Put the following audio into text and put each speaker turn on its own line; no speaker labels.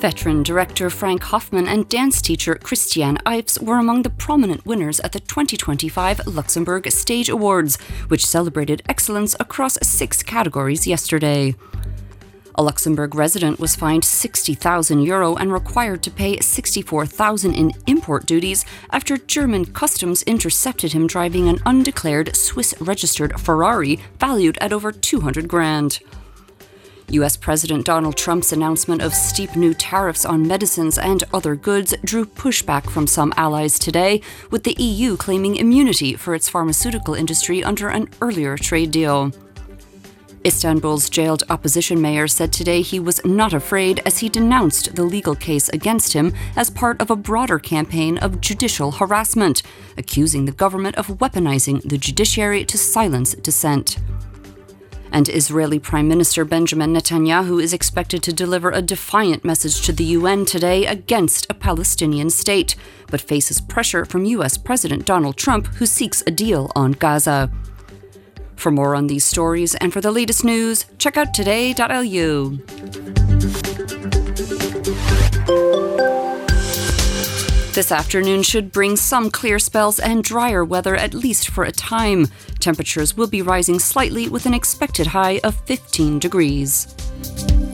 Veteran director Frank Hoffman and dance teacher Christiane Ives were among the prominent winners at the 2025 Luxembourg Stage Awards, which celebrated excellence across 6 categories yesterday. A Luxembourg resident was fined €60,000 and required to pay €64,000 in import duties after German customs intercepted him driving an undeclared Swiss-registered Ferrari valued at over $200,000. US President Donald Trump's announcement of steep new tariffs on medicines and other goods drew pushback from some allies today, with the EU claiming immunity for its pharmaceutical industry under an earlier trade deal. Istanbul's jailed opposition mayor said today he was not afraid as he denounced the legal case against him as part of a broader campaign of judicial harassment, accusing the government of weaponizing the judiciary to silence dissent. And Israeli Prime Minister Benjamin Netanyahu is expected to deliver a defiant message to the UN today against a Palestinian state, but faces pressure from US President Donald Trump, who seeks a deal on Gaza. For more on these stories and for the latest news, check out today.lu. This afternoon should bring some clear spells and drier weather, at least for a time. Temperatures will be rising slightly with an expected high of 15 degrees.